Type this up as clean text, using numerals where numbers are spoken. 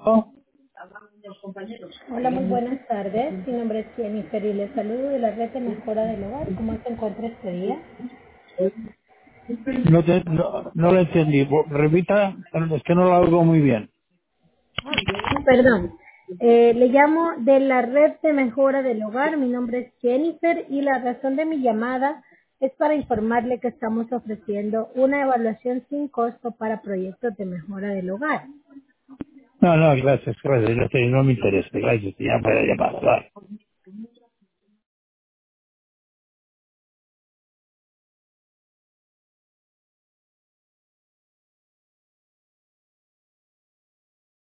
Oh, Hola, muy buenas tardes. Mi nombre es Jennifer y les saludo de la red de mejora del hogar. ¿Cómo se encuentra este día? no lo entendí. Repita, es que no lo hago muy bien. Perdón. Le llamo de la red de mejora del hogar. Mi nombre es Jennifer y la razón de mi llamada es para informarle que estamos ofreciendo una evaluación sin costo para proyectos de mejora del hogar. No, gracias, no me interesa. Gracias, ya para llamar. Bye.